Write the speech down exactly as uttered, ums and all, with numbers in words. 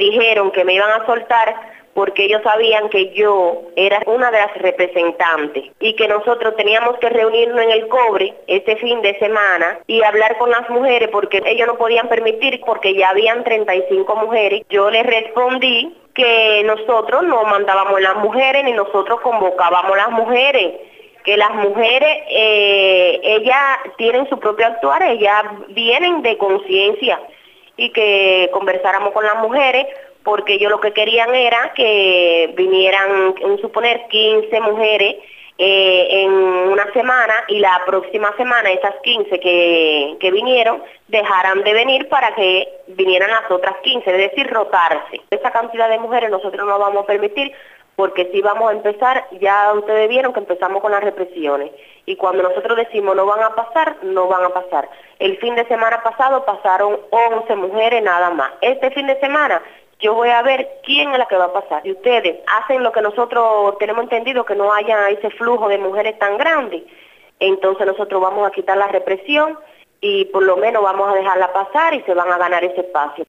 dijeron que me iban a soltar porque ellos sabían que yo era una de las representantes y que nosotros teníamos que reunirnos en el Cobre este fin de semana y hablar con las mujeres porque ellos no podían permitir porque ya habían treinta y cinco mujeres. Yo les respondí que nosotros no mandábamos las mujeres ni nosotros convocábamos las mujeres, que las mujeres, eh, ellas tienen su propio actuar, ellas vienen de conciencia y que conversáramos con las mujeres porque ellos lo que querían era que vinieran, en suponer, quince mujeres eh, en una semana y la próxima semana esas quince que, que vinieron dejaran de venir para que vinieran las otras quince, es decir, rotarse. Esa cantidad de mujeres nosotros no vamos a permitir porque si vamos a empezar, ya ustedes vieron que empezamos con las represiones y cuando nosotros decimos no van a pasar, no van a pasar. El fin de semana pasado pasaron once mujeres nada más. Este fin de semana yo voy a ver quién es la que va a pasar. Si ustedes hacen lo que nosotros tenemos entendido, que no haya ese flujo de mujeres tan grande, entonces nosotros vamos a quitar la represión y por lo menos vamos a dejarla pasar y se van a ganar ese espacio.